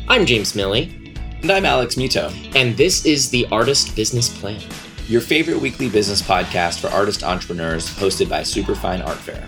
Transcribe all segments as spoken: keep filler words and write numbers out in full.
I'm James Milley. And I'm Alex Mito. And this is the Artist Business Plan, your favorite weekly business podcast for artist entrepreneurs, hosted by Superfine Art Fair.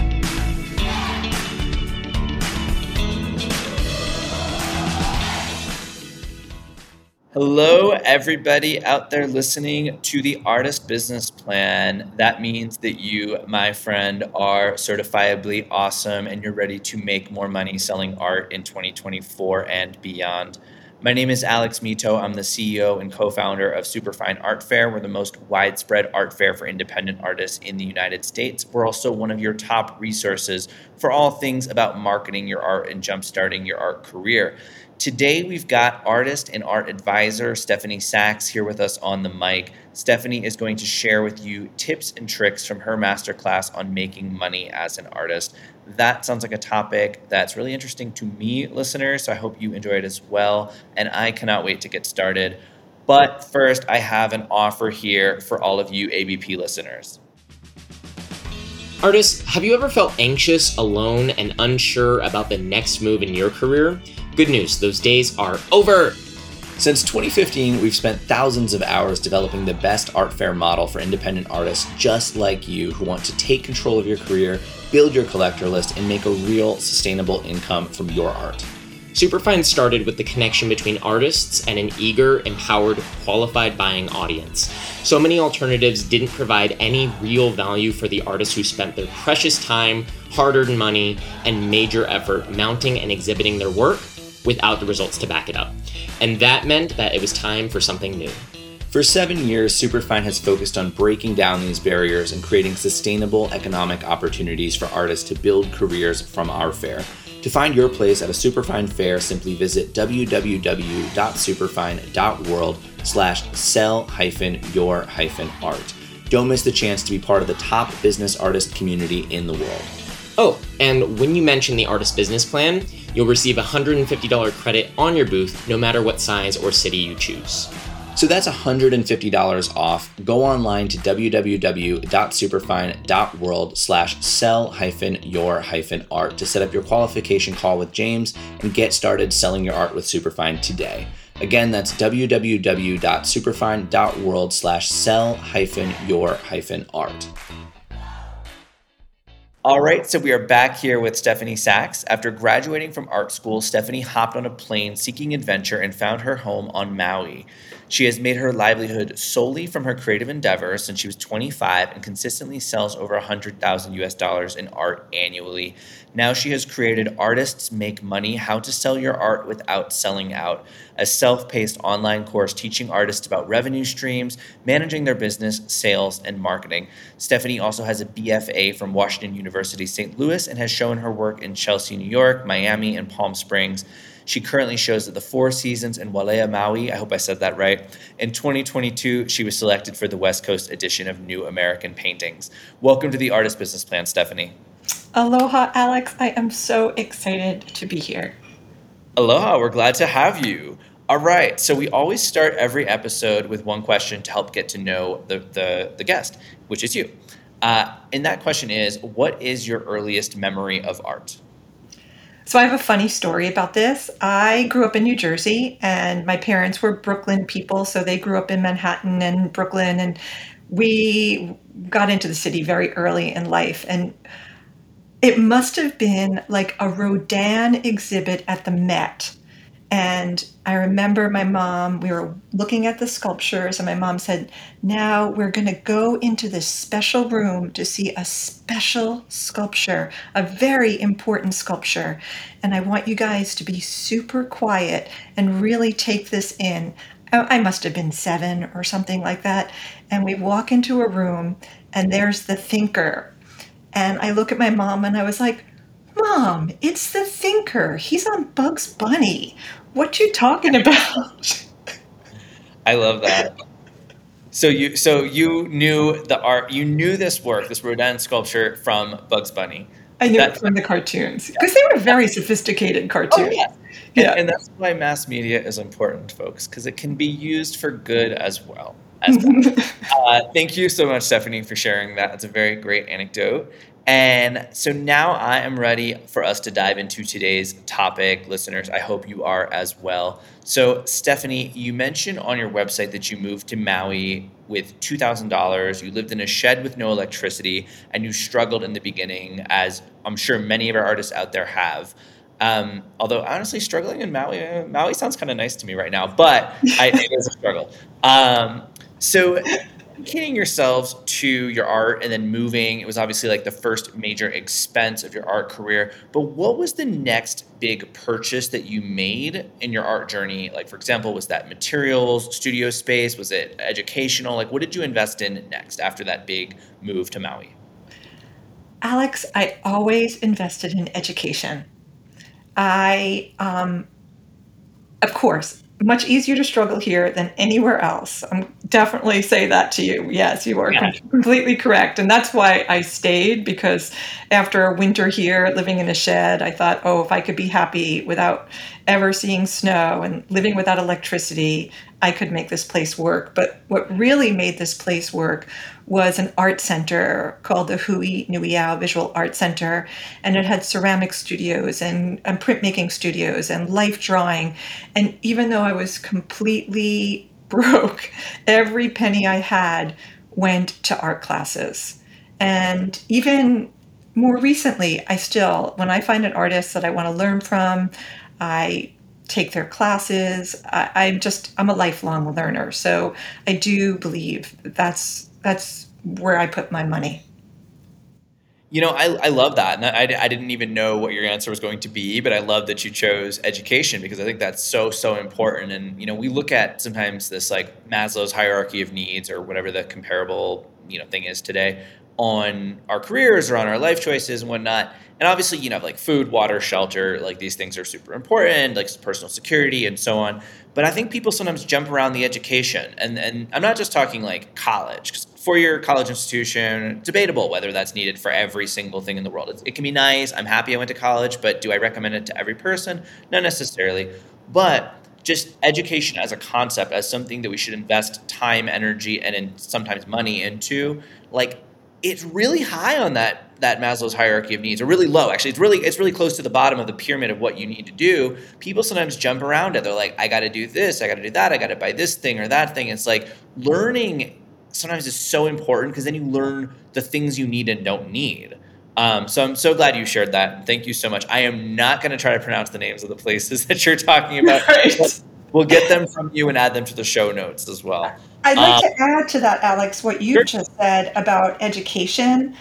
Hello, everybody out there listening to the Artist Business Plan. That means that you, my friend, are certifiably awesome and you're ready to make more money selling art in twenty twenty-four and beyond. My name is Alex Mito. I'm the C E O and co-founder of Superfine Art Fair. We're the most widespread art fair for independent artists in the United States. We're also one of your top resources for all things about marketing your art and jumpstarting your art career. Today, we've got artist and art advisor Stephanie Sachs here with us on the mic. Stephanie is going to share with you tips and tricks from her masterclass on making money as an artist. That sounds like a topic that's really interesting to me, listeners, so I hope you enjoy it as well, and I cannot wait to get started. But first, I have an offer here for all of you A B P listeners. Artists, have you ever felt anxious, alone, and unsure about the next move in your career? Good news, those days are over. Since twenty fifteen, we've spent thousands of hours developing the best art fair model for independent artists just like you who want to take control of your career, build your collector list, and make a real sustainable income from your art. Superfine started with the connection between artists and an eager, empowered, qualified buying audience. So many alternatives didn't provide any real value for the artists who spent their precious time, hard-earned money, and major effort mounting and exhibiting their work without the results to back it up. And that meant that it was time for something new. For seven years, Superfine has focused on breaking down these barriers and creating sustainable economic opportunities for artists to build careers from our fair. To find your place at a Superfine fair, simply visit www.superfine.world slash sell hyphen your hyphen art. Don't miss the chance to be part of the top business artist community in the world. Oh, and when you mention the Artist Business Plan, you'll receive a one hundred fifty dollars credit on your booth, no matter what size or city you choose. So that's one hundred fifty dollars off. Go online to www.superfine.world slash sell hyphen your hyphen art to set up your qualification call with James and get started selling your art with Superfine today. Again, that's www.superfine.world slash sell hyphen your hyphen art. All right, so we are back here with Stephanie Sachs. After graduating from art school, Stephanie hopped on a plane seeking adventure and found her home on Maui. She has made her livelihood solely from her creative endeavors since she was twenty-five and consistently sells over one hundred thousand U S dollars in art annually. Now she has created Artists Make Money: How to Sell Your Art Without Selling Out, a self-paced online course teaching artists about revenue streams, managing their business, sales, and marketing. Stephanie also has a B F A from Washington University Saint Louis and has shown her work in Chelsea, New York, Miami, and Palm Springs. She currently shows at the Four Seasons in Wailea, Maui. I hope I said that right. In twenty twenty-two, she was selected for the West Coast edition of New American Paintings. Welcome to the Artist Business Plan, Stephanie. Aloha, Alex. I am so excited to be here. Aloha. We're glad to have you. All right. So we always start every episode with one question to help get to know the, the, the guest, which is you. Uh, and that question is, what is your earliest memory of art? So I have a funny story about this. I grew up in New Jersey, and my parents were Brooklyn people, so they grew up in Manhattan and Brooklyn, and we got into the city very early in life. And it must have been like a Rodin exhibit at the Met. And I remember my mom, we were looking at the sculptures, and my mom said, now we're going to go into this special room to see a special sculpture, a very important sculpture. And I want you guys to be super quiet and really take this in. I must have been seven or something like that. And we walk into a room, and there's the thinker. And I look at my mom, and I was like, Mom, it's the thinker. He's on Bugs Bunny. What you talking about? I love that. So you so you knew the art, you knew this work, this Rodin sculpture from Bugs Bunny. I knew that, it from the cartoons because they were very sophisticated cartoons. Oh, yeah. Yeah. And, and that's why mass media is important, folks, because it can be used for good as well. As well. uh, thank you so much, Stephanie, for sharing that. It's a very great anecdote. And so now I am ready for us to dive into today's topic. Listeners, I hope you are as well. So, Stephanie, you mentioned on your website that you moved to Maui with two thousand dollars. You lived in a shed with no electricity, and you struggled in the beginning, as I'm sure many of our artists out there have. Um, although, honestly, struggling in Maui, uh, Maui sounds kind of nice to me right now, but I, it is a struggle. Um, so, dedicating yourselves to your art and then moving, it was obviously like the first major expense of your art career. But what was the next big purchase that you made in your art journey? Like, for example, was that materials, studio space? Was it educational? Like, what did you invest in next after that big move to Maui? Alex, I always invested in education. I, um, of course, much easier to struggle here than anywhere else. I'm definitely say that to you. Yes, you are Yeah. completely correct. And that's why I stayed, because after a winter here living in a shed, I thought, oh, if I could be happy without ever seeing snow and living without electricity, I could make this place work. But what really made this place work was an art center called the Hui Nuiao Visual Art Center. And it had ceramic studios and, and printmaking studios and life drawing. And even though I was completely broke, every penny I had went to art classes. And even more recently, I still, when I find an artist that I want to learn from, I take their classes. I, I'm just, I'm a lifelong learner. So I do believe that's, that's where I put my money. You know, I, I love that. And I, I didn't even know what your answer was going to be, but I love that you chose education, because I think that's so, so important. And, you know, we look at sometimes this like Maslow's hierarchy of needs, or whatever the comparable, you know, thing is today, on our careers or on our life choices and whatnot. And obviously, you know, like food, water, shelter, like these things are super important, like personal security and so on. But I think people sometimes jump around the education. And, and I'm not just talking like college, 'cause four-year college institution, debatable whether that's needed for every single thing in the world. It, it can be nice. I'm happy I went to college, but do I recommend it to every person? Not necessarily. But just education as a concept, as something that we should invest time, energy, and in sometimes money into, like, it's really high on that that Maslow's hierarchy of needs, or really low. Actually, it's really it's really close to the bottom of the pyramid of what you need to do. People sometimes jump around it. They're like, I got to do this, I got to do that, I got to buy this thing or that thing. It's like learning sometimes is so important, because then you learn the things you need and don't need. Um, so I'm so glad you shared that. Thank you so much. I am not going to try to pronounce the names of the places that you're talking about. Right. We'll get them from you and add them to the show notes as well. I'd like Um, to add to that, Alex, what you Sure. just said about education.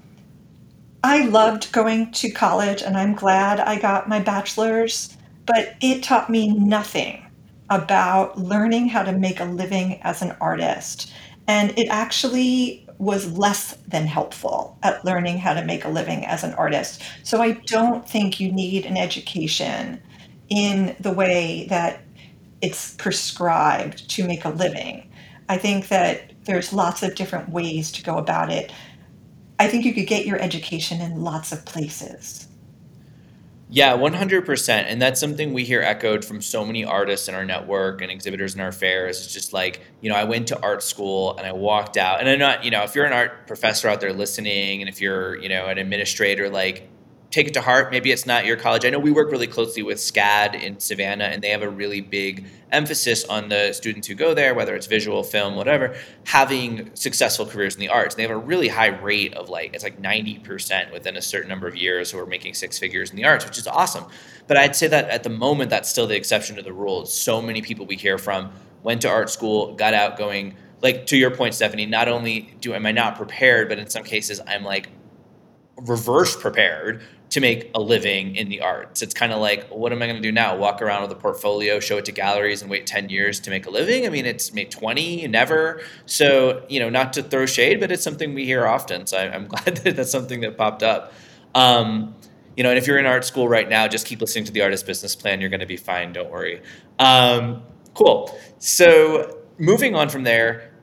I loved going to college, and I'm glad I got my bachelor's, but it taught me nothing about learning how to make a living as an artist. And it actually was less than helpful at learning how to make a living as an artist. So I don't think you need an education in the way that it's prescribed to make a living. I think that there's lots of different ways to go about it. I think you could get your education in lots of places. Yeah, one hundred percent. And that's something we hear echoed from so many artists in our network and exhibitors in our fairs. It's just like, you know, I went to art school and I walked out. And I'm not, you know, if you're an art professor out there listening, and if you're, you know, an administrator, like, take it to heart. Maybe it's not your college. I know we work really closely with SCAD in Savannah, and they have a really big emphasis on the students who go there, whether it's visual, film, whatever, having successful careers in the arts. And they have a really high rate of like, it's like ninety percent within a certain number of years who are making six figures in the arts, which is awesome. But I'd say that at the moment, that's still the exception to the rule. So many people we hear from went to art school, got out going, like, to your point, Stephanie, not only do am I not prepared, but in some cases I'm like reverse prepared to make a living in the arts. It's kind of like, what am I going to do now? Walk around with a portfolio, show it to galleries, and wait ten years to make a living? I mean, it's made twenty, never. So, you know, not to throw shade, but it's something we hear often. So I, I'm glad that that's something that popped up. Um, you know, and if you're in art school right now, just keep listening to the Artist Business Plan. You're going to be fine. Don't worry. Um, cool. So moving on from there,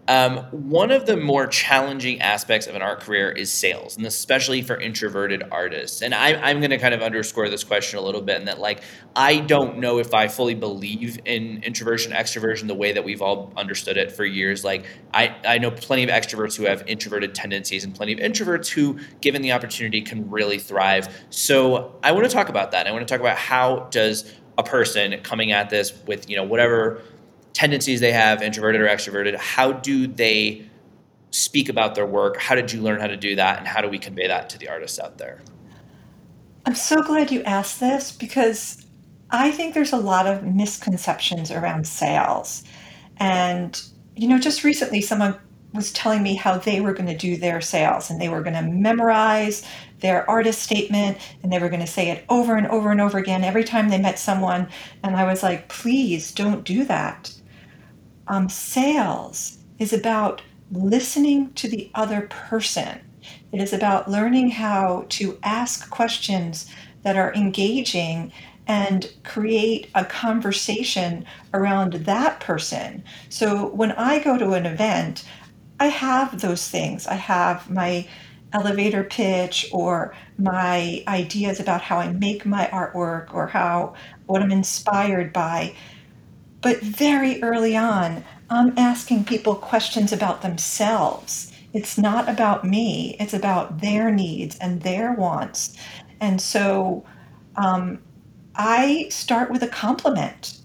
Um, one of the more challenging aspects of an art career is sales, and especially for introverted artists. And I, I'm going to kind of underscore this question a little bit, in that, like, I don't know if I fully believe in introversion, extroversion, the way that we've all understood it for years. Like, I, I know plenty of extroverts who have introverted tendencies, and plenty of introverts who, given the opportunity, can really thrive. So I want to talk about that. I want to talk about how does a person coming at this with, you know, whatever tendencies they have, introverted or extroverted, how do they speak about their work? How did you learn how to do that? And how do we convey that to the artists out there? I'm so glad you asked this, because I think there's a lot of misconceptions around sales. And, you know, just recently someone was telling me how they were going to do their sales, and they were going to memorize their artist statement, and they were going to say it over and over and over again every time they met someone. And I was like, please don't do that. Um, sales is about listening to the other person. It is about learning how to ask questions that are engaging and create a conversation around that person. So when I go to an event, I have those things. I have my elevator pitch, or my ideas about how I make my artwork, or how what I'm inspired by. But very early on, I'm asking people questions about themselves. It's not about me, it's about their needs and their wants. And so um, I start with a compliment.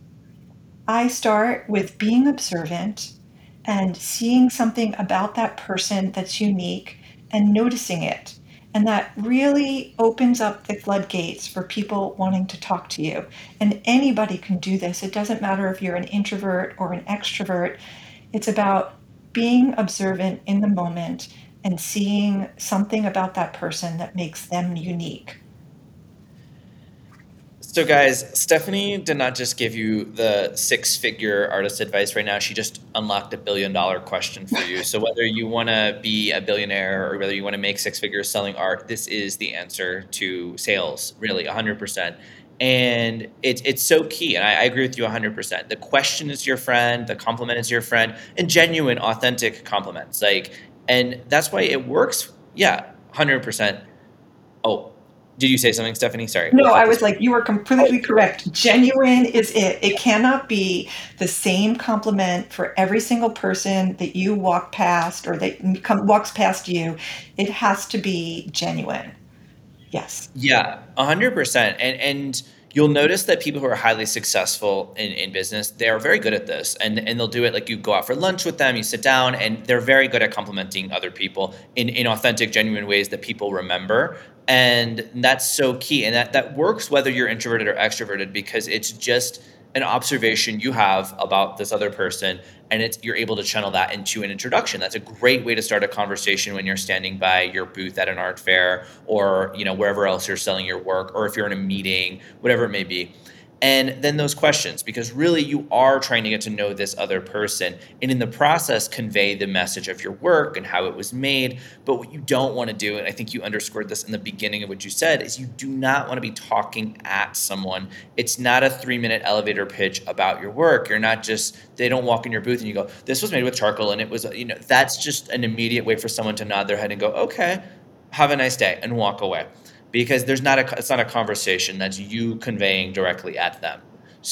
I start with being observant and seeing something about that person that's unique and noticing it. And that really opens up the floodgates for people wanting to talk to you. And anybody can do this. It doesn't matter if you're an introvert or an extrovert. It's about being observant in the moment and seeing something about that person that makes them unique. So guys, Stephanie did not just give you the six-figure artist advice right now. She just unlocked a billion-dollar question for you. So whether you want to be a billionaire or whether you want to make six figures selling art, this is the answer to sales, really, one hundred percent. And it, it's so key, and I, I agree with you one hundred percent. The question is your friend, the compliment is your friend, and genuine, authentic compliments. Like, and that's why it works. Yeah, one hundred percent. Oh, did you say something, Stephanie? Sorry. No, I was like, you are completely correct. Genuine is it. It cannot be the same compliment for every single person that you walk past or that come, walks past you. It has to be genuine. Yes. Yeah, one hundred percent. And and you'll notice that people who are highly successful in, in business, they're very good at this. And and they'll do it like you go out for lunch with them, you sit down, and they're very good at complimenting other people in, in authentic, genuine ways that people remember. And that's so key. And that, that works whether you're introverted or extroverted, because it's just an observation you have about this other person, and it's you're able to channel that into an introduction. That's a great way to start a conversation when you're standing by your booth at an art fair, or you know wherever else you're selling your work, or if you're in a meeting, whatever it may be. And then those questions, because really you are trying to get to know this other person, and in the process convey the message of your work and how it was made. But what you don't want to do, and I think you underscored this in the beginning of what you said, is you do not want to be talking at someone. It's not a three-minute elevator pitch about your work. You're not just, they don't walk in your booth and you go, this was made with charcoal, and it was, you know, that's just an immediate way for someone to nod their head and go, okay, have a nice day, and walk away. Because there's not a, it's not a conversation, that's you conveying directly at them.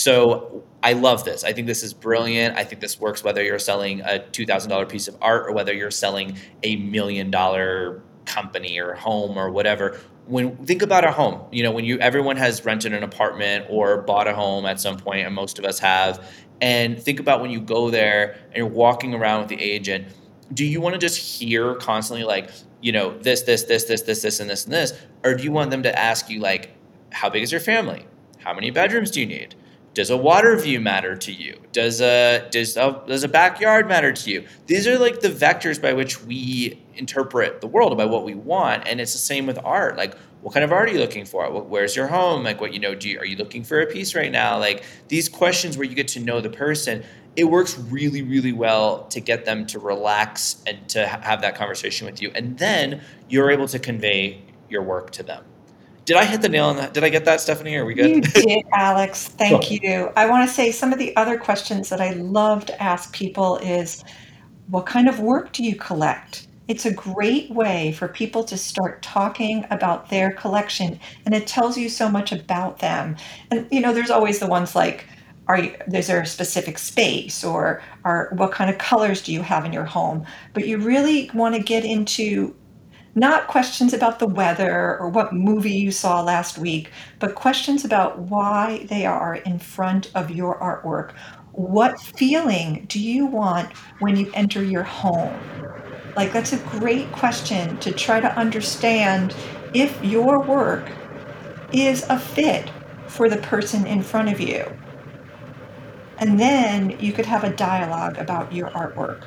So I love this. I think this is brilliant. I think this works whether you're selling a two thousand dollars piece of art or whether you're selling a million dollar company or home or whatever. When think about a home, you know, when you everyone has rented an apartment or bought a home at some point, and most of us have. And think about when you go there and you're walking around with the agent. Do you want to just hear constantly like, you know, this, this, this, this, this, this, and this, and this? Or do you want them to ask you like, how big is your family? How many bedrooms do you need? Does a water view matter to you? Does a, does a, does a backyard matter to you? These are like the vectors by which we interpret the world, by what we want. And it's the same with art. Like, what kind of art are you looking for? Where's your home? Like, what, you know, do you, are you looking for a piece right now? Like, these questions where you get to know the person, it works really, really well to get them to relax and to ha- have that conversation with you. And then you're able to convey your work to them. Did I hit the nail on that? Did I get that, Stephanie? Are we good? You did, Alex. Thank you. I want to say some of the other questions that I love to ask people is, What kind of work do you collect? It's a great way for people to start talking about their collection, and it tells you so much about them. And you know, there's always the ones like, are you, is there a specific space, or are what kind of colors do you have in your home? But you really want to get into not questions about the weather or what movie you saw last week, but questions about why they are in front of your artwork. What feeling do you want when you enter your home? Like, that's a great question to try to understand if your work is a fit for the person in front of you. And then you could have a dialogue about your artwork.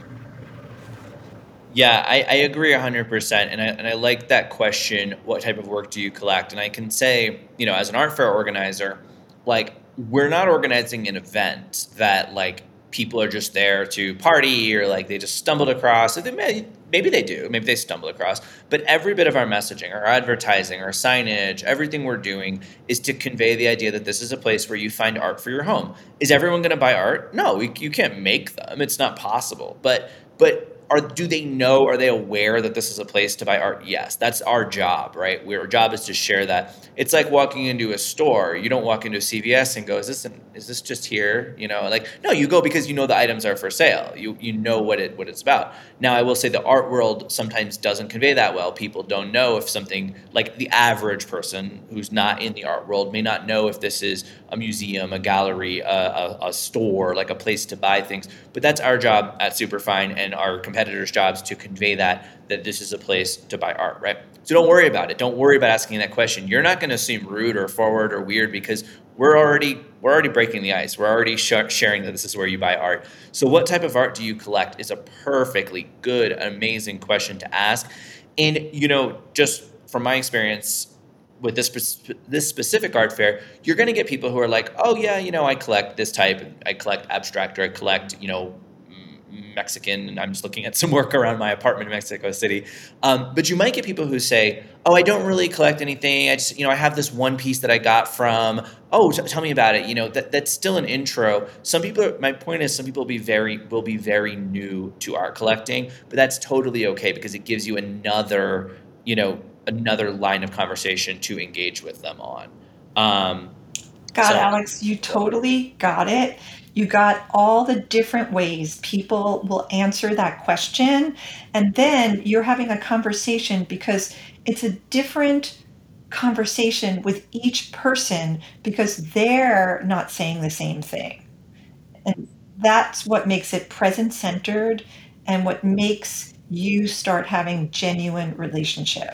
Yeah, I, I agree one hundred percent. And I, and I like that question, what type of work do you collect? And I can say, you know, as an art fair organizer, like, we're not organizing an event that, like, people are just there to party or, like, they just stumbled across. They may, maybe they do. Maybe they stumble across. But every bit of our messaging, our advertising, our signage, everything we're doing is to convey the idea that this is a place where you find art for your home. Is everyone going to buy art? No, we, you can't make them. It's not possible. But but are do they know, are they aware that this is a place to buy art? Yes, that's our job, right? Our job is to share that. It's like walking into a store. You don't walk into a C V S and go, is this an, is this just here? You know, like, no, you go because you know the items are for sale. You you know what it what it's about. Now, I will say the art world sometimes doesn't convey that well. People don't know if something, like the average person who's not in the art world may not know if this is a museum, a gallery, a, a, a store, like a place to buy things. But that's our job at Superfine, and our competitors' jobs to convey that, that this is a place to buy art, right? So don't worry about it. Don't worry about asking that question. You're not going to seem rude or forward or weird because we're already we're already breaking the ice. We're already sh- sharing that this is where you buy art. So what type of art do you collect is a perfectly good, amazing question to ask. And, you know, just from my experience with this this specific art fair, you're going to get people who are like, oh, yeah, you know, I collect this type. I collect abstract, or I collect, you know, Mexican, and I'm just looking at some work around my apartment in Mexico City. Um, but you might get people who say, oh, I don't really collect anything. I just, you know, I have this one piece that I got from, oh, t- tell me about it. You know, that that's still an intro. Some people, are, my point is some people will be very, will be very new to art collecting, but that's totally okay because it gives you another, you know, another line of conversation to engage with them on. Um, God, so, Alex, you totally got it. You got all the different ways people will answer that question. And then you're having a conversation because it's a different conversation with each person because they're not saying the same thing. And that's what makes it present centered and what makes you start having genuine relationship.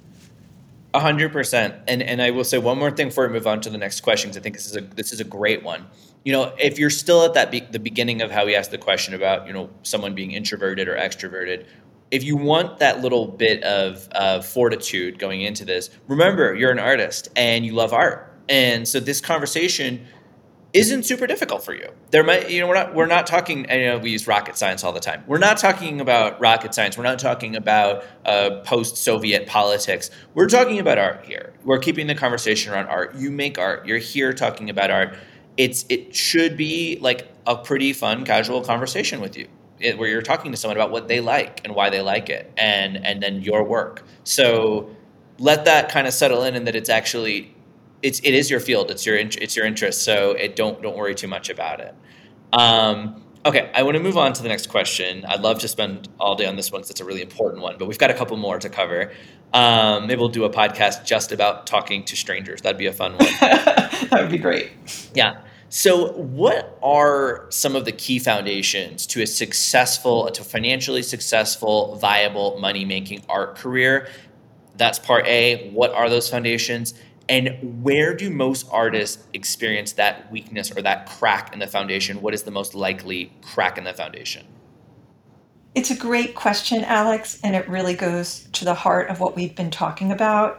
A hundred percent. And and I will say one more thing before we move on to the next question, because I think this is a this is a great one. You know, if you're still at that be- the beginning of how we asked the question about, you know, someone being introverted or extroverted, if you want that little bit of uh, fortitude going into this, remember you're an artist and you love art, and so this conversation isn't super difficult for you. There might, you know, we're not we're not talking. I know we use rocket science all the time. We're not talking about rocket science. We're not talking about uh, post-Soviet politics. We're talking about art here. We're keeping the conversation around art. You make art. You're here talking about art. It's it should be like a pretty fun, casual conversation with you, it, where you're talking to someone about what they like and why they like it, and and then your work. So let that kind of settle in, and that it's actually. It's it is your field. It's your it's your interest. So it don't don't worry too much about it. Um, okay, I want to move on to the next question. I'd love to spend all day on this one because it's a really important one, but we've got a couple more to cover. Um, maybe we'll do a podcast just about talking to strangers. That'd be a fun one. That would be great. Yeah. So what are some of the key foundations to a successful, to a financially successful, viable, money-making art career? That's part A. What are those foundations? And where do most artists experience that weakness or that crack in the foundation? What is the most likely crack in the foundation? It's a great question, Alex, and it really goes to the heart of what we've been talking about.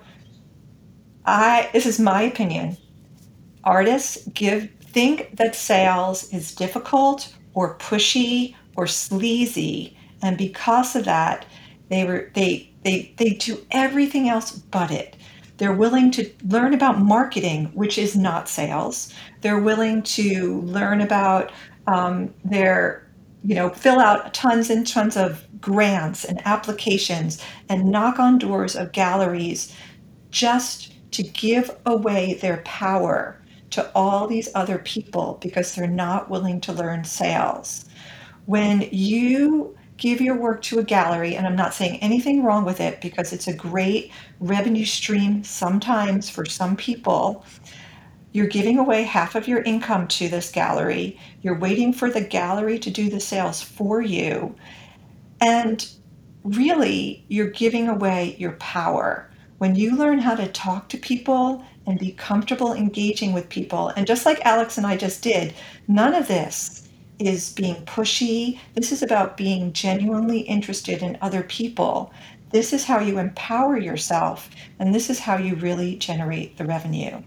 I this is my opinion. Artists give think that sales is difficult or pushy or sleazy, and because of that, they were they they they do everything else but it. They're willing to learn about marketing, which is not sales. They're willing to learn about um, their you know, fill out tons and tons of grants and applications and knock on doors of galleries just to give away their power to all these other people because they're not willing to learn sales. When you give your work to a gallery, and I'm not saying anything wrong with it because it's a great revenue stream sometimes for some people, you're giving away half of your income to this gallery. You're waiting for the gallery to do the sales for you. And really, you're giving away your power. When you learn how to talk to people and be comfortable engaging with people, and just like Alex and I just did, none of this is being pushy. This is about being genuinely interested in other people. This is how you empower yourself, and this is how you really generate the revenue.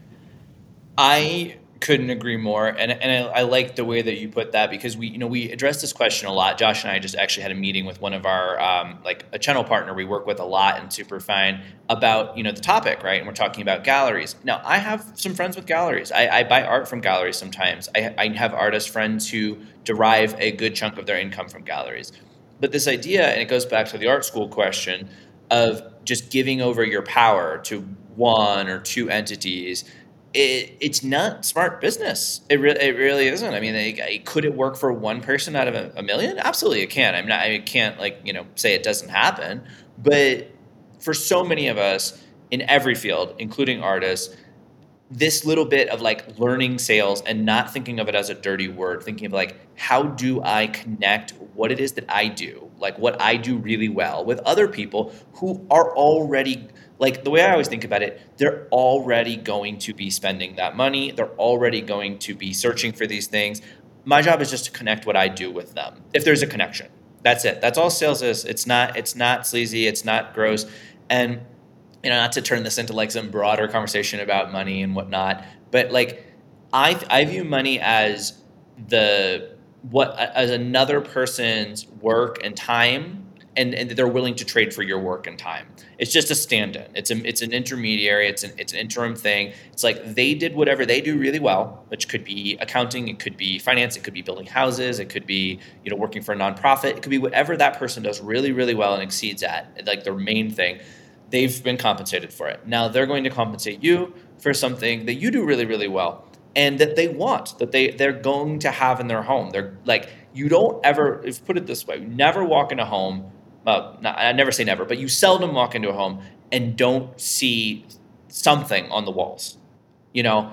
I couldn't agree more, and and I, I like the way that you put that, because we you know we addressed this question a lot. Josh and I just actually had a meeting with one of our um, like a channel partner we work with a lot in Superfine about you know the topic, right? And we're talking about galleries. Now, I have some friends with galleries. I, I buy art from galleries sometimes. I, I have artist friends who derive a good chunk of their income from galleries. But this idea, and it goes back to the art school question of just giving over your power to one or two entities. It, it's not smart business. It, re- it really isn't. I mean, it, could it work for one person out of a, a million? Absolutely, it can. I'm not. I can't like you know say it doesn't happen. But for so many of us in every field, including artists, this little bit of like learning sales and not thinking of it as a dirty word, thinking of like, how do I connect what it is that I do, like what I do really well, with other people who are already. Like the way I always think about it, they're already going to be spending that money. They're already going to be searching for these things. My job is just to connect what I do with them. If there's a connection, that's it. That's all sales is. It's not, it's not sleazy. It's not gross. And, you know, not to turn this into like some broader conversation about money and whatnot, but like I, I view money as the, what, as another person's work and time. And, and they're willing to trade for your work and time. It's just a stand-in. It's a, it's an intermediary. It's an it's an interim thing. It's like they did whatever they do really well, which could be accounting, it could be finance, it could be building houses, it could be you know working for a nonprofit, it could be whatever that person does really really well and exceeds at, like their main thing. They've been compensated for it. Now they're going to compensate you for something that you do really really well and that they want, that they they're going to have in their home. They're like you don't ever, if put it this way, you never walk in a home. Well, not, I never say never, but you seldom walk into a home and don't see something on the walls. You know,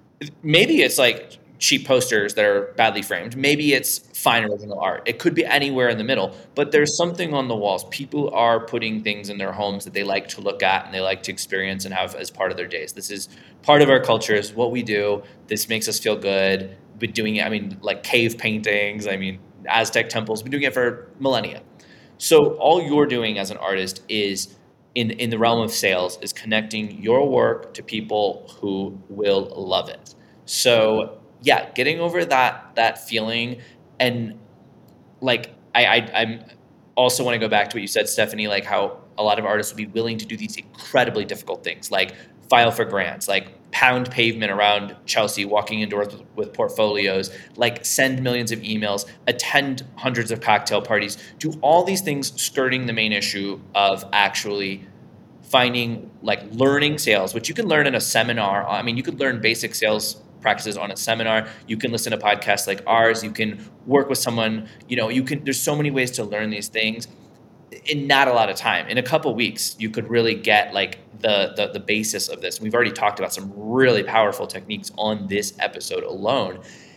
maybe it's like cheap posters that are badly framed. Maybe it's fine original art. It could be anywhere in the middle, but there's something on the walls. People are putting things in their homes that they like to look at and they like to experience and have as part of their days. This is part of our culture, is what we do. This makes us feel good. We've been doing it, I mean, like cave paintings, I mean, Aztec temples, we've been doing it for millennia. So all you're doing as an artist is, in, in the realm of sales, is connecting your work to people who will love it. So yeah, getting over that that feeling, and like I, I I'm also want to go back to what you said, Stephanie, like how a lot of artists would be willing to do these incredibly difficult things, like file for grants, like pound pavement around Chelsea, walking indoors with, with portfolios, like send millions of emails, attend hundreds of cocktail parties, do all these things skirting the main issue of actually finding, like learning sales, which you can learn in a seminar. I mean, you could learn basic sales practices on a seminar. You can listen to podcasts like ours. You can work with someone, you know, you can, there's so many ways to learn these things in not a lot of time. In a couple weeks, you could really get like the, the the basis of this. We've already talked about some really powerful techniques on this episode alone,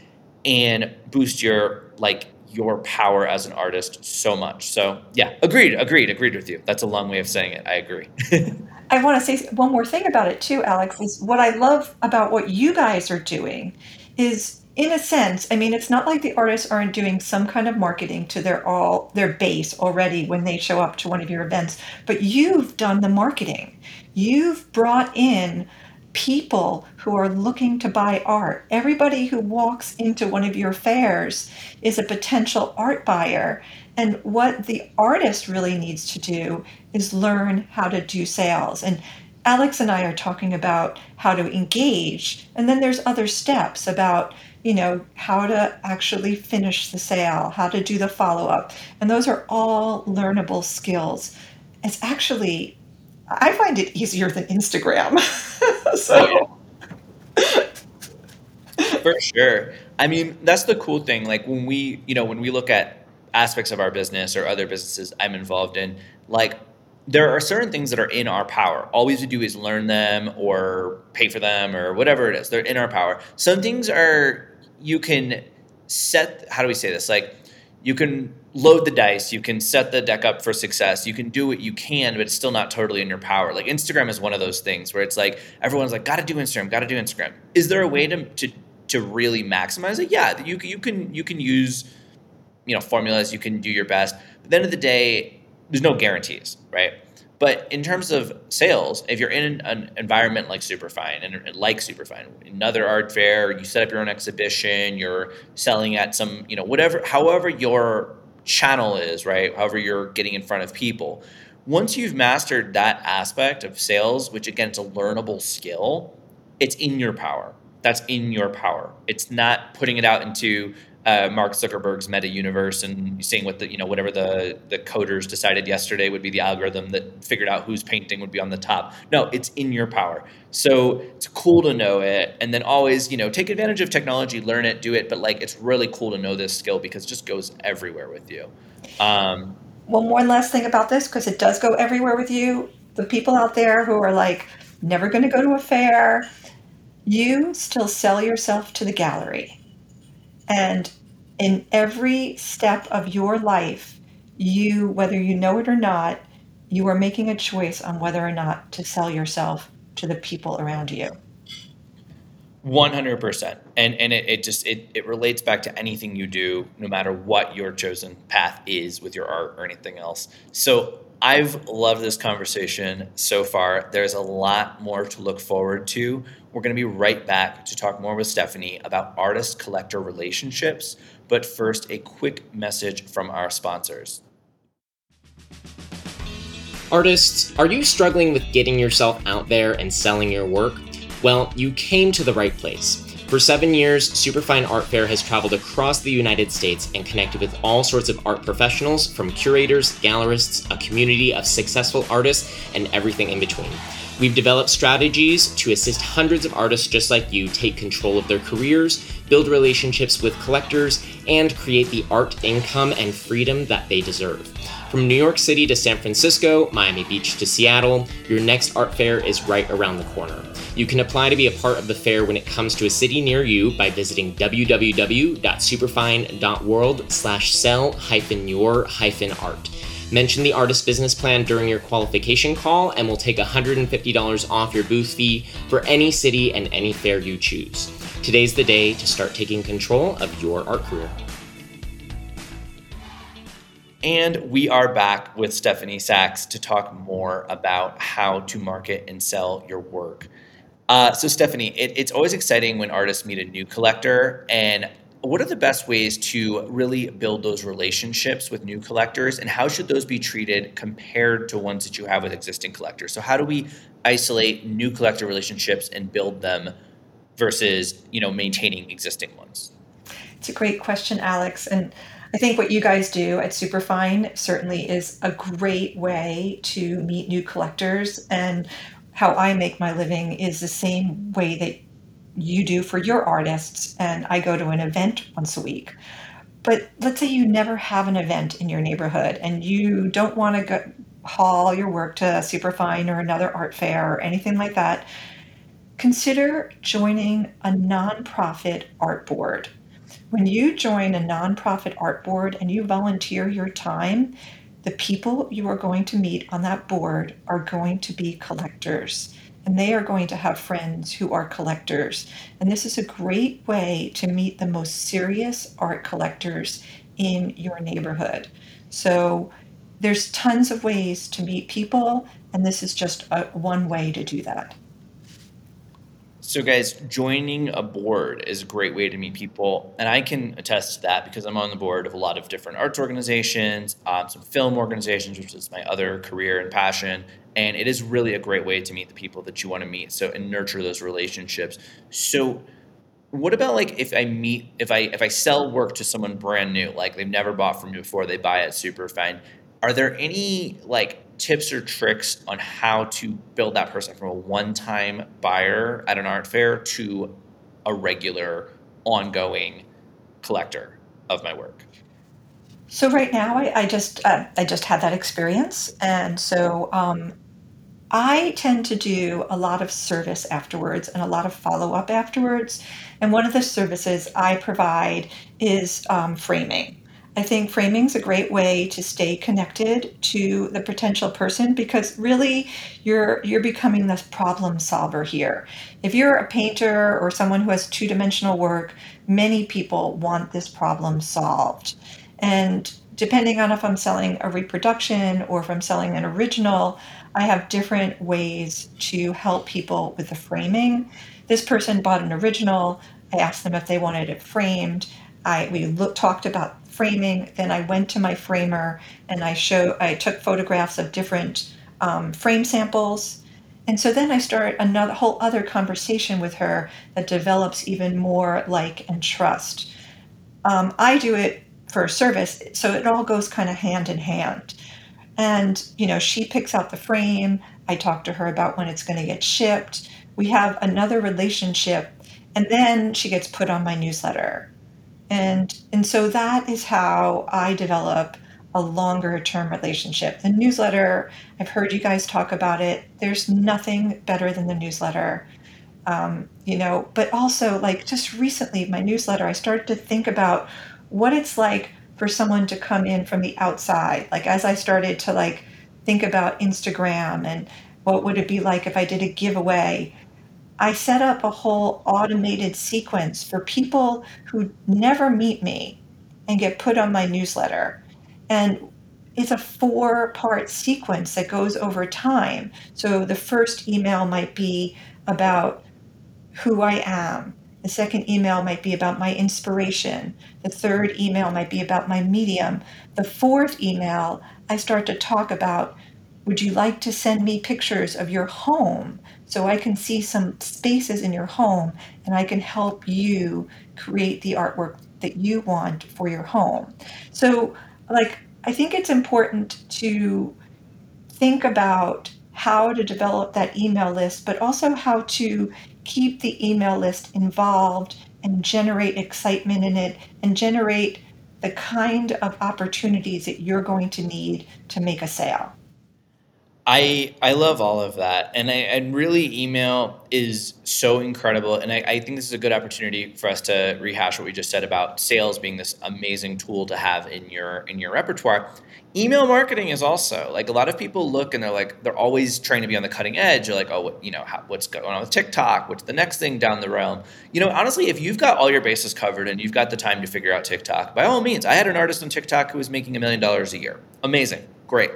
and boost your like your power as an artist so much. So yeah, agreed, agreed, agreed with you. That's a long way of saying it. I agree. I want to say one more thing about it too, Alex, is what I love about what you guys are doing is, in a sense, I mean, it's not like the artists aren't doing some kind of marketing to their all their base already when they show up to one of your events, but you've done the marketing. You've brought in people who are looking to buy art. Everybody who walks into one of your fairs is a potential art buyer. And what the artist really needs to do is learn how to do sales. And Alex and I are talking about how to engage, and then there's other steps about, you know, how to actually finish the sale, how to do the follow-up. And those are all learnable skills. It's actually, I find it easier than Instagram. Oh yeah, So, for sure. I mean, that's the cool thing. Like when we, you know, when we look at aspects of our business or other businesses I'm involved in, like there are certain things that are in our power. All we have to do is learn them or pay for them or whatever it is. They're in our power. Some things are, you can set, how do we say this? Like you can load the dice, you can set the deck up for success, you can do what you can, but it's still not totally in your power. Like Instagram is one of those things where it's like everyone's like, gotta do Instagram, gotta do Instagram. Is there a way to to to really maximize it? Yeah, you you can you can use, you know, formulas, you can do your best. But at the end of the day, there's no guarantees, right? But in terms of sales, if you're in an environment like Superfine and like Superfine, another art fair, you set up your own exhibition, you're selling at some, you know, whatever, however your channel is, right? However you're getting in front of people. Once you've mastered that aspect of sales, which again, it's a learnable skill, it's in your power. That's in your power. It's not putting it out into uh, Mark Zuckerberg's meta universe and seeing what the, you know, whatever the, the coders decided yesterday would be the algorithm that figured out whose painting would be on the top. No, it's in your power. So it's cool to know it. And then always, you know, take advantage of technology, learn it, do it. But like, it's really cool to know this skill because it just goes everywhere with you. Um, one more last thing about this, because it does go everywhere with you. The people out there who are like, never going to go to a fair, you still sell yourself to the gallery. And in every step of your life, you, whether you know it or not, you are making a choice on whether or not to sell yourself to the people around you. one hundred percent. And and it, it just, it, it relates back to anything you do, no matter what your chosen path is with your art or anything else. So I've loved this conversation so far. There's a lot more to look forward to. We're going to be right back to talk more with Stephanie about artist-collector relationships. But first, a quick message from our sponsors. Artists, are you struggling with getting yourself out there and selling your work? Well, you came to the right place. For seven years, Superfine Art Fair has traveled across the United States and connected with all sorts of art professionals, from curators, gallerists, a community of successful artists, and everything in between. We've developed strategies to assist hundreds of artists just like you take control of their careers, build relationships with collectors, and create the art income and freedom that they deserve. From New York City to San Francisco, Miami Beach to Seattle, your next art fair is right around the corner. You can apply to be a part of the fair when it comes to a city near you by visiting w w w dot superfine dot world slash sell hyphen your hyphen art. Mention the Artist Business Plan during your qualification call and we'll take one hundred fifty dollars off your booth fee for any city and any fair you choose. Today's the day to start taking control of your art career. And we are back with Stephanie Sachs to talk more about how to market and sell your work. Uh, so Stephanie, it, it's always exciting when artists meet a new collector. And what are the best ways to really build those relationships with new collectors, and how should those be treated compared to ones that you have with existing collectors? So how do we isolate new collector relationships and build them versus, you know, maintaining existing ones? It's a great question, Alex. And I think what you guys do at Superfine certainly is a great way to meet new collectors. And how I make my living is the same way that you do for your artists. And I go to an event once a week. But let's say you never have an event in your neighborhood and you don't want to go haul your work to Superfine or another art fair or anything like that. Consider joining a nonprofit art board. When you join a nonprofit art board and you volunteer your time, the people you are going to meet on that board are going to be collectors, and they are going to have friends who are collectors. And this is a great way to meet the most serious art collectors in your neighborhood. So there's tons of ways to meet people, and this is just a, one way to do that. So guys, joining a board is a great way to meet people. And I can attest to that because I'm on the board of a lot of different arts organizations, um, some film organizations, which is my other career and passion. And it is really a great way to meet the people that you want to meet. So, and nurture those relationships. So what about like if I meet, if I, if I sell work to someone brand new, like they've never bought from me before, they buy it super fine. Are there any like tips or tricks on how to build that person from a one-time buyer at an art fair to a regular ongoing collector of my work? So right now, I, I just uh, I just had that experience, and so um, I tend to do a lot of service afterwards and a lot of follow up afterwards. And one of the services I provide is um, framing. I think framing is a great way to stay connected to the potential person because really you're you're becoming the problem solver here. If you're a painter or someone who has two-dimensional work, many people want this problem solved. And depending on if I'm selling a reproduction or if I'm selling an original, I have different ways to help people with the framing. This person bought an original. I asked them if they wanted it framed. I we look, talked about framing. Then I went to my framer and I show I took photographs of different um, frame samples. And so then I start another whole other conversation with her that develops even more like and trust. Um, I do it for service, so it all goes kind of hand in hand. And, you know, she picks out the frame. I talk to her about when it's going to get shipped. We have another relationship. And then she gets put on my newsletter. And, and so that is how I develop a longer term relationship. The newsletter, I've heard you guys talk about it. There's nothing better than the newsletter. Um, you know, but also like just recently, my newsletter, I started to think about what it's like for someone to come in from the outside. Like as I started to like think about Instagram and what would it be like if I did a giveaway, I set up a whole automated sequence for people who never meet me and get put on my newsletter. And it's a four part sequence that goes over time. So the first email might be about who I am. The second email might be about my inspiration. The third email might be about my medium. The fourth email, I start to talk about, would you like to send me pictures of your home so I can see some spaces in your home and I can help you create the artwork that you want for your home. So, like, I think it's important to think about how to develop that email list, but also how to keep the email list involved and generate excitement in it and generate the kind of opportunities that you're going to need to make a sale. I I love all of that, and I and really email is so incredible, and I, I think this is a good opportunity for us to rehash what we just said about sales being this amazing tool to have in your in your repertoire. Email marketing is also like a lot of people look and they're like they're always trying to be on the cutting edge. They're like, oh, what, you know, how, what's going on with TikTok? What's the next thing down the realm? You know, honestly, if you've got all your bases covered and you've got the time to figure out TikTok, by all means, I had an artist on TikTok who was making a million dollars a year. Amazing, great.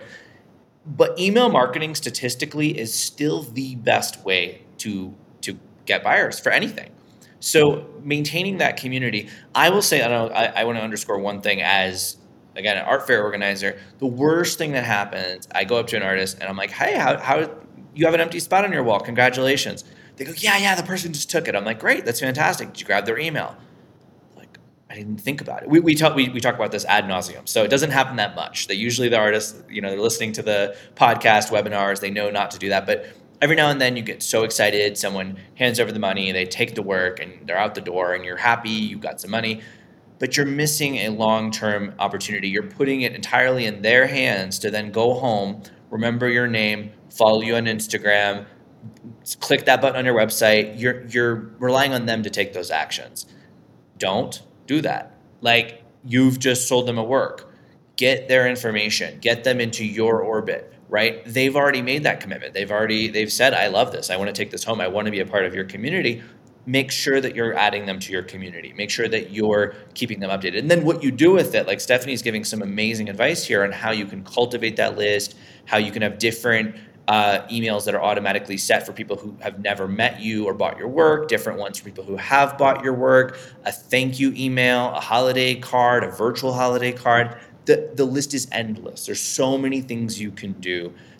But email marketing statistically is still the best way to to get buyers for anything. So maintaining that community, I will say, I don't know, I, I want to underscore one thing as, again, an art fair organizer. The worst thing that happens, I go up to an artist and I'm like, hey, how, how you have an empty spot on your wall. Congratulations. They go, yeah, yeah, the person just took it. I'm like, great, that's fantastic. Did you grab their email? Like, I didn't think about it. We we talk we, we talk about this ad nauseum. So it doesn't happen that much. They usually, the artists, you know, they're listening to the podcast, webinars, they know not to do that. But every now and then you get so excited, someone hands over the money, they take the work and they're out the door and you're happy, you got some money. But you're missing a long-term opportunity. You're putting it entirely in their hands to then go home, remember your name, follow you on Instagram, click that button on your website. You're you're relying on them to take those actions. Don't do that. Like, you've just sold them a work. Get their information. Get them into your orbit, right? They've already made that commitment. They've already they've said, I love this. I want to take this home. I want to be a part of your community. Make sure that you're adding them to your community. Make sure that you're keeping them updated. And then what you do with it, like Stephanie's giving some amazing advice here on how you can cultivate that list, how you can have different uh, emails that are automatically set for people who have never met you or bought your work, different ones for people who have bought your work, a thank you email, a holiday card, a virtual holiday card. The, the list is endless. There's so many things you can do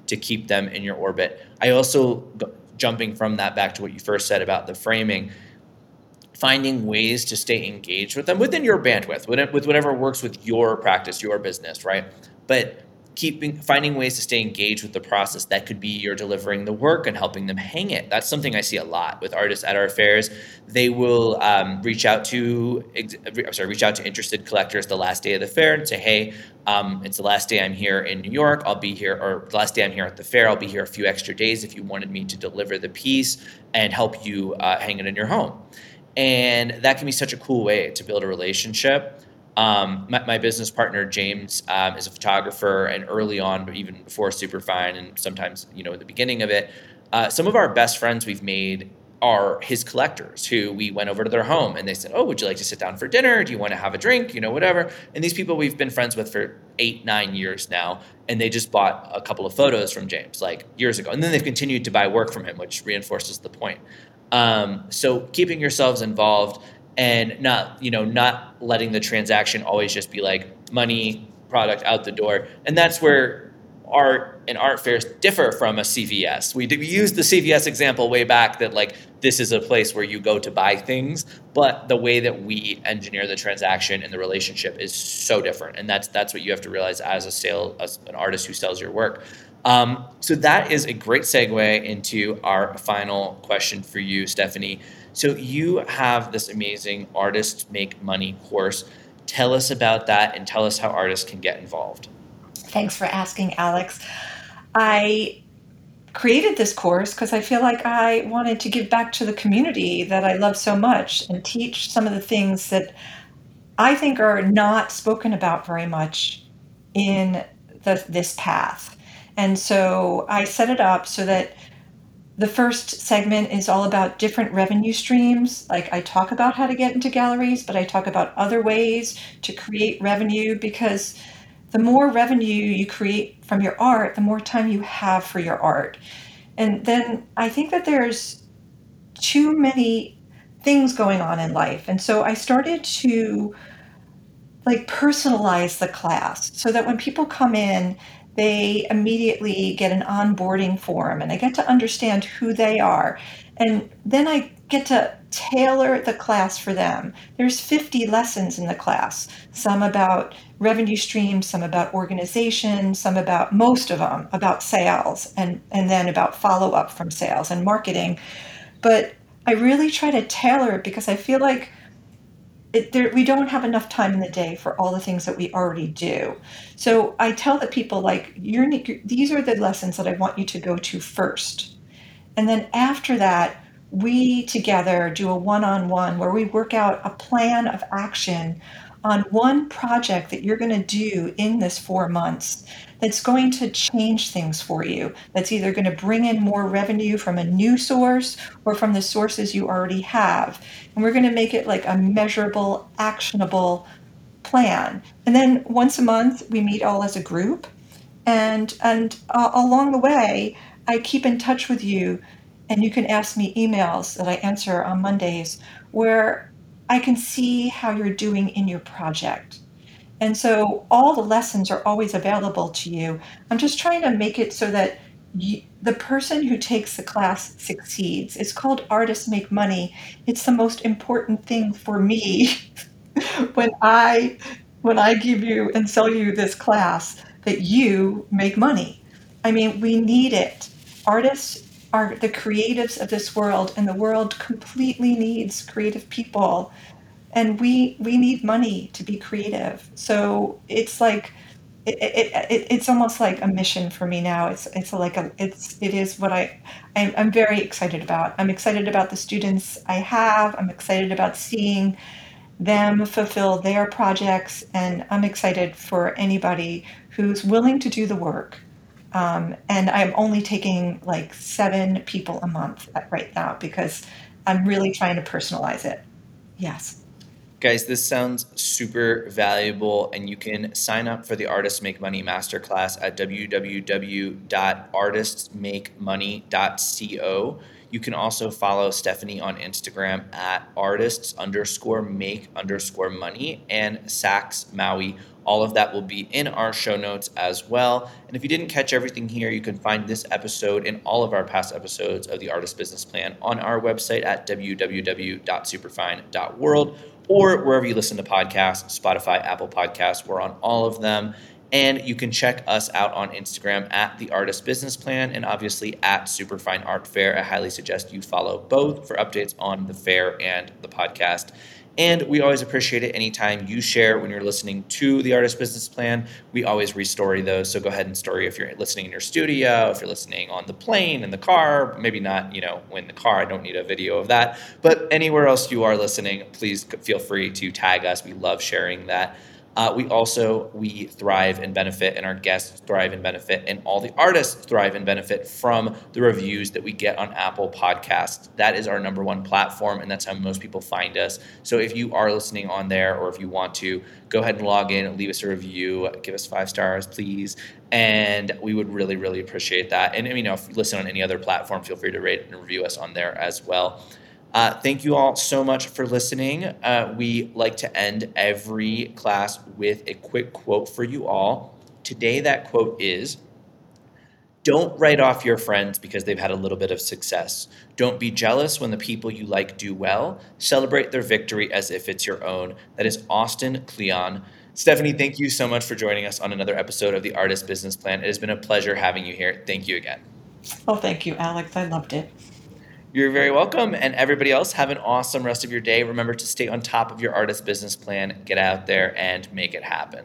to keep them in your orbit. I also, jumping from that back to what you first said about the framing, finding ways to stay engaged with them within your bandwidth, with whatever works with your practice, your business, right? But keeping finding ways to stay engaged with the process. That could be you're delivering the work and helping them hang it. That's something I see a lot with artists at our fairs. They will um, reach out to I'm sorry, reach out to interested collectors the last day of the fair and say, hey, um, it's the last day I'm here in New York. I'll be here, or the last day I'm here at the fair. I'll be here a few extra days if you wanted me to deliver the piece and help you uh, hang it in your home. And that can be such a cool way to build a relationship. Um, my, my business partner, James, um, is a photographer, and early on, but even before Superfine and sometimes, you know, at the beginning of it, uh, some of our best friends we've made are his collectors who we went over to their home and they said, oh, would you like to sit down for dinner? Do you want to have a drink? You know, whatever. And these people we've been friends with for eight, nine years now. And they just bought a couple of photos from James like years ago. And then they've continued to buy work from him, which reinforces the point. Um, so keeping yourselves involved and not, you know, not letting the transaction always just be like money, product out the door. And that's where art and art fairs differ from a C V S. We, we used the C V S example way back that like this is a place where you go to buy things, but the way that we engineer the transaction and the relationship is so different. And that's that's what you have to realize as a sale, as an artist who sells your work. Um, so that is a great segue into our final question for you, Stephanie. So you have this amazing Artists Make Money course. Tell us about that and tell us how artists can get involved. Thanks for asking, Alex. I created this course because I feel like I wanted to give back to the community that I love so much and teach some of the things that I think are not spoken about very much in the, this path. And so I set it up so that the first segment is all about different revenue streams. Like I talk about how to get into galleries, but I talk about other ways to create revenue, because the more revenue you create from your art, the more time you have for your art. And then I think that there's too many things going on in life. And so I started to like personalize the class so that when people come in, they immediately get an onboarding form and I get to understand who they are. And then I get to tailor the class for them. There's fifty lessons in the class, some about revenue streams, some about organization, some about, most of them about sales, and, and then about follow-up from sales and marketing. But I really try to tailor it because I feel like It, there, we don't have enough time in the day for all the things that we already do. So I tell the people, like, you're, these are the lessons that I want you to go to first. And then after that, we together do a one-on-one where we work out a plan of action on one project that you're going to do in this four months that's going to change things for you, that's either going to bring in more revenue from a new source or from the sources you already have. And we're going to make it like a measurable, actionable plan. And then once a month, we meet all as a group. And, and uh, along the way, I keep in touch with you, and you can ask me emails that I answer on Mondays where I can see how you're doing in your project. And so all the lessons are always available to you. I'm just trying to make it so that you, the person who takes the class succeeds. It's called Artists Make Money. It's the most important thing for me when I when I give you and sell you this class, that you make money. I mean, we need it. Artists are the creatives of this world, and the world completely needs creative people. And we we need money to be creative. So it's like it, it, it it's almost like a mission for me now. It's it's like a it's it is what I I'm, I'm very excited about. I'm excited about the students I have. I'm excited about seeing them fulfill their projects, and I'm excited for anybody who's willing to do the work. Um, and I'm only taking like seven people a month right now because I'm really trying to personalize it. Yes. Guys, this sounds super valuable, and you can sign up for the Artists Make Money Masterclass at w w w dot artists make money dot co. You can also follow Stephanie on Instagram at artists underscore make underscore money and Saks Maui, All of that will be in our show notes as well. And if you didn't catch everything here, you can find this episode and all of our past episodes of the Artist Business Plan on our website at w w w dot superfine dot world or wherever you listen to podcasts, Spotify, Apple Podcasts. We're on all of them. And you can check us out on Instagram at The Artist Business Plan and obviously at Superfine Art Fair. I highly suggest you follow both for updates on the fair and the podcast. And we always appreciate it anytime you share when you're listening to The Artist Business Plan. We always restory those. So go ahead and story if you're listening in your studio, if you're listening on the plane, in the car, maybe not, you know, in the car. I don't need a video of that. But anywhere else you are listening, please feel free to tag us. We love sharing that. Uh, we also, we thrive and benefit, and our guests thrive and benefit, and all the artists thrive and benefit from the reviews that we get on Apple Podcasts. That is our number one platform, and that's how most people find us. So if you are listening on there, or if you want to, go ahead and log in, leave us a review, give us five stars, please. And we would really, really appreciate that. And you know, if you listen on any other platform, feel free to rate and review us on there as well. Uh, thank you all so much for listening. Uh, we like to end every class with a quick quote for you all. Today, that quote is, "Don't write off your friends because they've had a little bit of success. Don't be jealous when the people you like do well. Celebrate their victory as if it's your own." That is Austin Kleon. Stephanie, thank you so much for joining us on another episode of the Artist Business Plan. It has been a pleasure having you here. Thank you again. Oh, thank you, Alex. I loved it. You're very welcome. And everybody else, have an awesome rest of your day. Remember to stay on top of your artist business plan. Get out there and make it happen.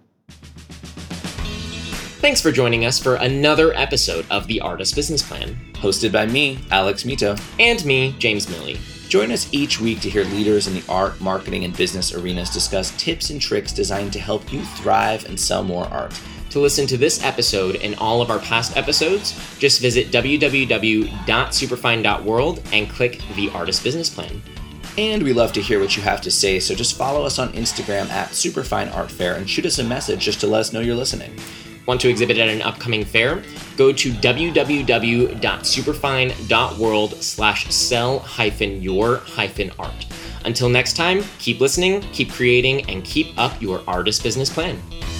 Thanks for joining us for another episode of The Artist Business Plan. Hosted by me, Alex Mito. And me, James Milley. Join us each week to hear leaders in the art, marketing, and business arenas discuss tips and tricks designed to help you thrive and sell more art. To listen to this episode and all of our past episodes, just visit w w w dot superfine dot world and click The Artist Business Plan. And we love to hear what you have to say, so just follow us on Instagram at Superfine Art Fair and shoot us a message just to let us know you're listening. Want to exhibit at an upcoming fair? Go to w w w dot superfine dot world slash sell hyphen your hyphen art. Until next time, keep listening, keep creating, and keep up your artist business plan.